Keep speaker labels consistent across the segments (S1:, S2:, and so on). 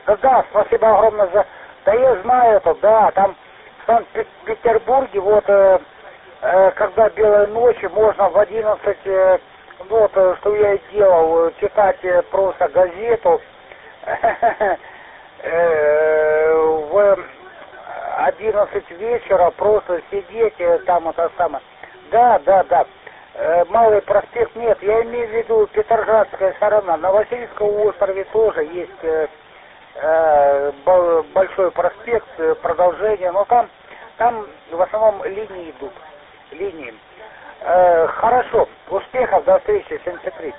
S1: Да, спасибо огромное за... Да я знаю это, да, там в Санкт-Петербурге, вот, когда белые ночи, можно в 11, вот, что я и делал, читать просто газету, в 11 вечера просто сидеть там это самое. Да. Малый проспект нет, я имею в виду Петроградская сторона. На Васильевском острове тоже есть большой проспект, продолжение, но там в основном линии идут. Линии. Хорошо, успехов, до встречи, 73.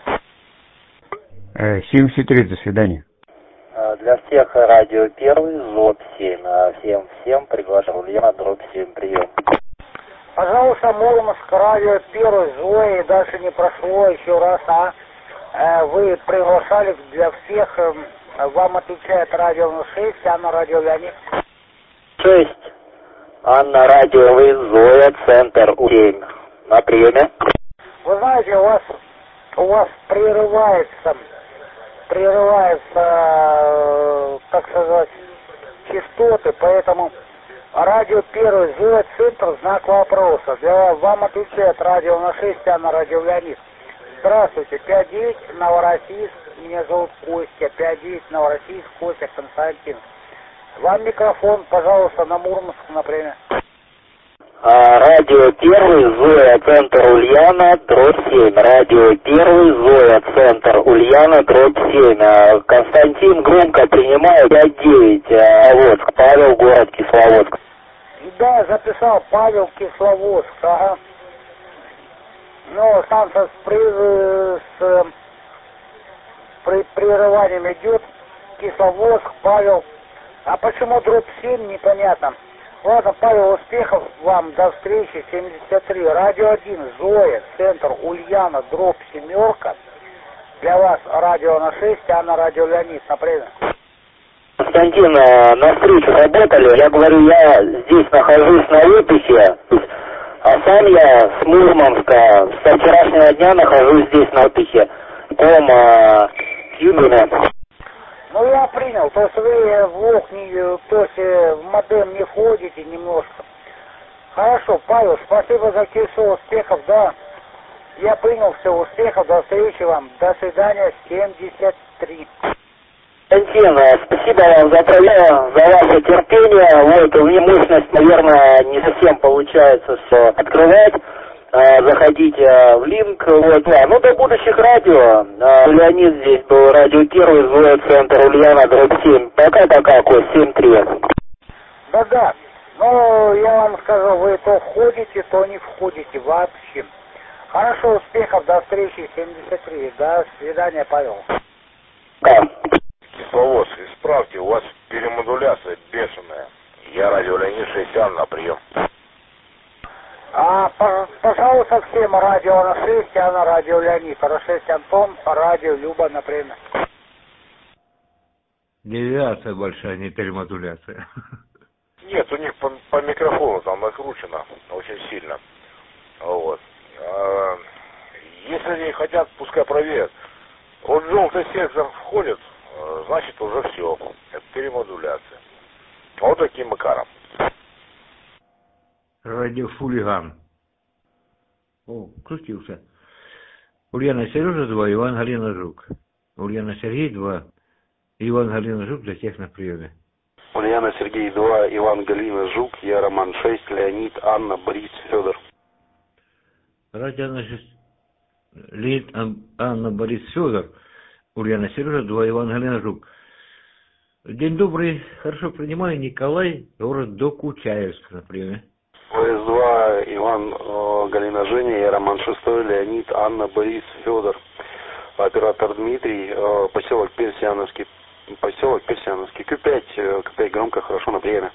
S2: 73, до свидания.
S3: Для всех радио 1, ЗОД 7. Всем приглашал Лена, дробь 7, прием.
S1: Пожалуйста, Мурманск, радио 1, Зои, дальше не прошло, еще раз, вы приглашали для всех, вам отвечает радио 6, Анна, радио Леонид.
S3: 6. Анна, радио вы, Зоя, центр 7. На приеме.
S1: Вы знаете, у вас прерывается, так сказать, частоты, поэтому радио 1, Зоя, центр, знак вопроса. Вам отвечает радио на 6, Анна, радио Леонид. Здравствуйте, 5-9, Новороссийск, меня зовут Костя, 5-9, Новороссийск, Костя, Константин. Вам микрофон, пожалуйста, на Мурманск, например.
S3: Радио 1, Зоя, центр Ульяна, дробь 7. Радио 1, Зоя, центр Ульяна, дробь 7. Константин громко принимает 5-9, Аводск, Павел, город Кисловодск.
S1: Да, записал, Павел, Кисловодск, ага. Ну, станция с прерыванием идет, Кисловодск, Павел. А почему дробь 7, непонятно. Ладно, Павел, успехов вам, до встречи, 73. Радио 1, Зоя, центр Ульяна, дробь 7. Для вас радио на 6, а на радио Леонид, например.
S3: Константин, на встречу работали, я говорю, я здесь нахожусь на отдыхе, а сам я с Мурманска со вчерашнего дня нахожусь здесь на отдыхе, Тюмена.
S1: Ну, я принял, то есть вы в окне, то есть в модем не входите немножко. Хорошо, Павел, спасибо за кису, успехов, да. Я принял, все, успехов, до встречи вам, до свидания, 73.
S3: Константин, спасибо вам за ваше терпение. Вот, у меня мощность, наверное, не совсем получается все открывать. Заходите в линк. Вот, ну, до будущих радио. Леонид здесь был, радио 1, Зоя, центр Ульяна, дробь 7. Пока-пока, Кость, 7-3.
S1: Да. Ну, я вам скажу, вы то входите, то не входите вообще. Хорошо, успехов, до встречи, 73. До свидания, Павел.
S3: Да.
S4: Кисловодск, исправьте, у вас перемодуляция бешеная. Я радио Леонид 6, Анна, прием.
S1: Пожалуйста, всем радио на 6, Анна, радио Леонид. 6 Антон, радио Люба, например.
S2: Девиация большая, не перемодуляция.
S4: Нет, у них по микрофону там накручено очень сильно. Вот. Если они хотят, пускай проверят. Вот желтый сектор входит, значит уже все. Это перемодуляция. Вот таким макаром.
S2: Радиофулиган. О, крутился. Ульяна, Сережа 2, Иван, Галина, Жук. Ульяна, Сергей 2, Иван, Галина, Жук, для всех на приеме.
S5: Ульяна, Сергей 2, Иван, Галина, Жук, я Роман 6, Леонид, Анна, Борис, Федор.
S2: Радио на 6. Леонид, Анна, Борис, Федор. Ульяна, Сережа 2, Иван, Галина, Жук. День добрый, хорошо принимаю, Николай, город Докучаевск на приеме.
S5: ОС-2, Иван, Галина, Женя, я Роман 6, Леонид, Анна, Борис, Федор. Оператор Дмитрий, поселок Персиановский, Q5 громко, хорошо, на приеме.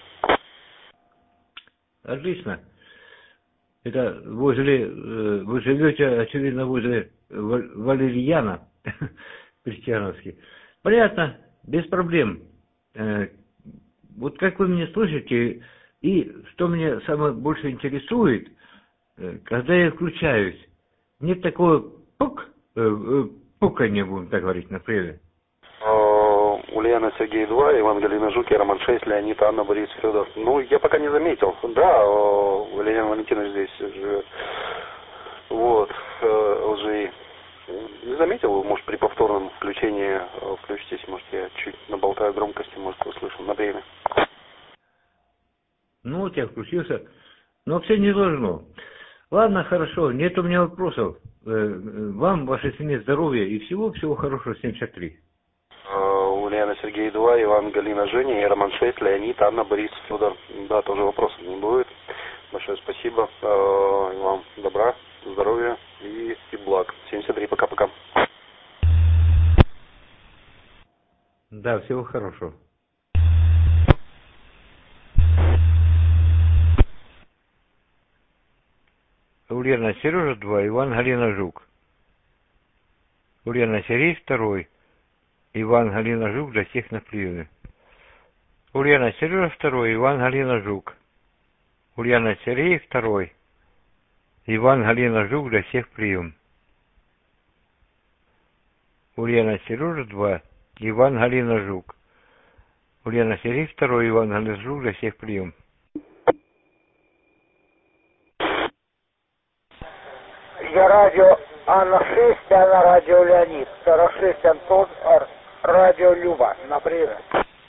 S2: Отлично. Это возле, вы живете, очевидно, возле Валерьяна, Персиановский. Понятно, без проблем. Вот как вы меня слышите, и что меня самое больше интересует, когда я включаюсь, нет такого пуканья, будем так говорить, на приеме.
S5: Ульяна Сергей 2, Иван Галина Жук, я Роман 6, Леонид, Анна, Борис, Федор. Ну, я пока не заметил. Да, Леонид Валентинович здесь живет. Вот, ЛЖИ. Не заметил, может, при повторном включении включитесь, может, я чуть наболтаю громкости, может, услышим на время.
S2: Ну, вот я включился, но все не должно. Ладно, хорошо, нет у меня вопросов. Вам, вашей семье здоровья и всего-всего хорошего, 73.
S5: Ульяна Сергей 2, Иван Галина Женя, я Роман 6, Леонид, Анна, Борис, Федор. Да, тоже вопросов не будет. Большое спасибо. И вам добра, здоровья и благ. 73, пока-пока.
S2: Да, всего хорошего. Ульяна Сережа 2, Иван Галина Жук. Ульяна Сергей 2, Иван Галина Жук, для всех на приеме. Ульяна Сережа 2, Иван Галина Жук. Ульяна Сергей 2, Иван Галина Жук, для всех прием. Ульяна Сережа 2, Иван Галина Жук. Ульяна Сергей 2, Иван Галина Жук, для всех прием.
S1: Я радио Анна 6, Анна радио Леонид. 46 Антон, радио Люба. Например.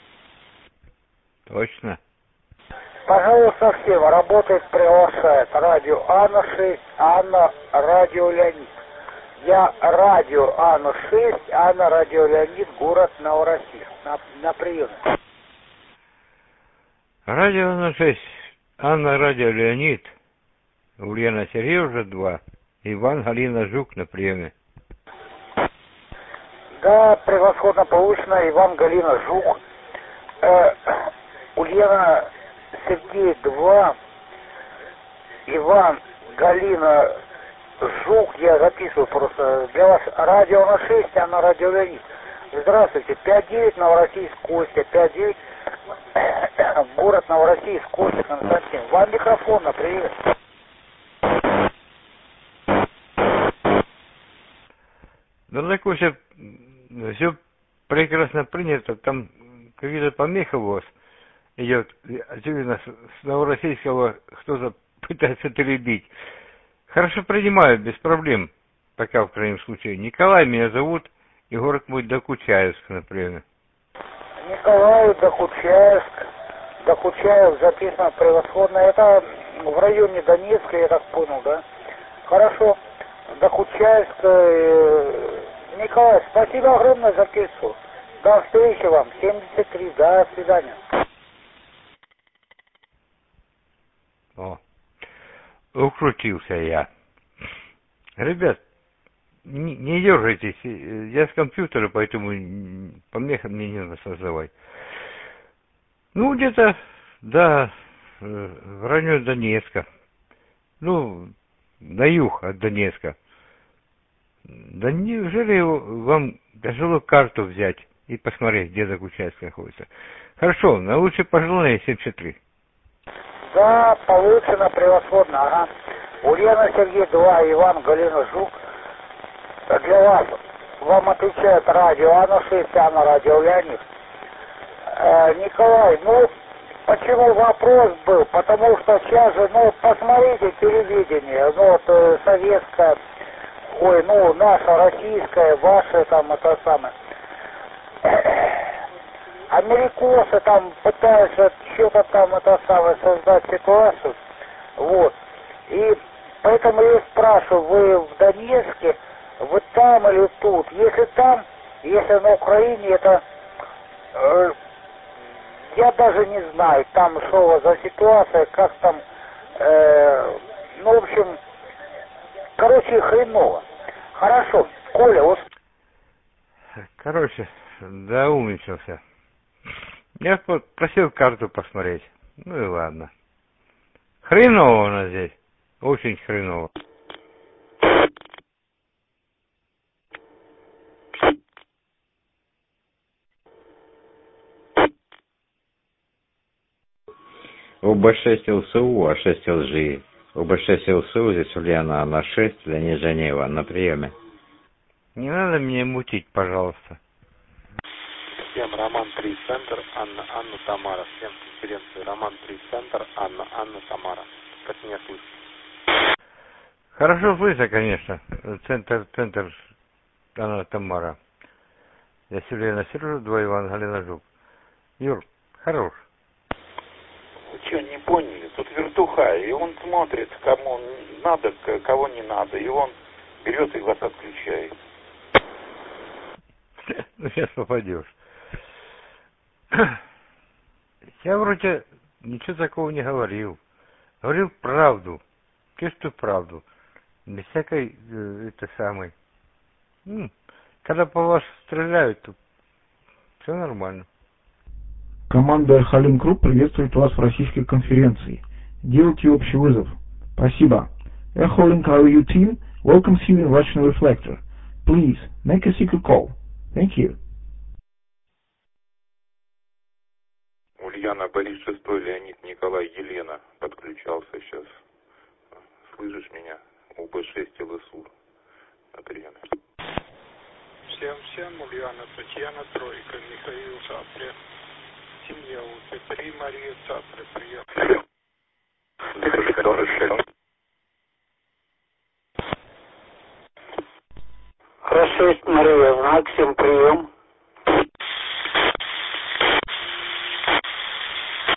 S2: Точно.
S1: Пожалуйста, всем работает, приглашает. Радио Анна 6, Анна радио Леонид. Я радио Анна 6, Анна радио Леонид, город Новороссийск. На приеме.
S2: Радио Анна 6, Анна радио Леонид. Ульяна Сергеевна 2, Иван Галина Жук на приеме.
S1: Да, превосходно получено, Иван Галина Жук. Ульяна Сергей 2, Иван Галина Жук, я записываю просто для вас. Радио на 6, а на радио Леонид. Здравствуйте, 5-9, Новороссийск, Костя, 5-9, город Новороссийск, Костя, Константин. Вам микрофон, привет.
S2: Да такое все прекрасно принято, там какие-то помехи у вас идет, очевидно, с Новороссийского кто-то пытается перебить. Хорошо принимаю, без проблем, пока в крайнем случае. Николай меня зовут, и город мой Докучаевск, например.
S1: Николай, Докучаев записано превосходно. Это в районе Донецка, я так понял, да? Хорошо. Докучаевск. Николай, спасибо огромное за письмо. До встречи вам. 73. До свидания.
S2: О, укрутился я. Ребят, не дергайтесь. Я с компьютера, поэтому помеха мне не надо создавать. Ну, где-то, да, в районе Донецка. Ну, на юг от Донецка. Да неужели вам тяжело карту взять и посмотреть, где Докучаевск находится? Хорошо, на лучшее пожелание 73.
S1: Да, получено превосходно, ага. Ульяна Сергей 2, Иван Галина Жук. Для вас, вам отвечает радио Анна 6, Анна радио Леонид. Николай, ну, почему вопрос был? Потому что сейчас же, ну, посмотрите телевидение, ну, вот советское, ой, ну, наше российское, ваше там, это самое. Америкосы там пытаются что-то там, это самое, создать ситуацию, вот. И поэтому я спрашиваю, вы в Донецке, вы там или тут? Если там, если на Украине, это... я даже не знаю, там что за ситуация, как там, ну, в общем, короче, хреново. Хорошо, Коля, вот...
S2: Короче, да умничался. Я просил карту посмотреть. Ну и ладно. Хреново у нас здесь. Очень хреново.
S6: ОБ6 ЛСУ, А6 ЛЖИ. ОБ6 ЛСУ, здесь Ульяна Анна 6, Леонид Женева, на приеме.
S2: Не надо меня мутить, пожалуйста.
S5: Всем Роман 3 центр, Анна Тамара. Всем конференции Роман 3 центр, Анна Тамара. Как меня слышно?
S2: Хорошо слышно, конечно. Центр Анна Тамара. Я Сергей Сережа, 2 Иван Галина Жук. Юр, хорош.
S7: Вы что, не поняли? Тут вертуха, и он смотрит, кому надо, кого не надо, и он берет и вас отключает.
S2: Ну, сейчас попадешь. Я вроде ничего такого не говорил. Говорил правду. Чистую правду. Без всякой, когда по вас стреляют, то все нормально.
S8: Команда Халим Групп приветствует вас в российской конференции. Делайте общий вызов. Спасибо. Echo Link RU team welcomes you in Russian Reflector. Please make a secret call. Thank you.
S7: Ульяна, Борис 6, Леонид, Николай, Елена. Подключался сейчас. Слышишь меня? УБ-6 ЛСУ. Отрены.
S9: Всем, Ульяна, Татьяна, Тройка, Михаил, Цапля. Семья УП-3, Мария, Цапля, прием.
S3: Хорошо, Мария, знак, всем прием.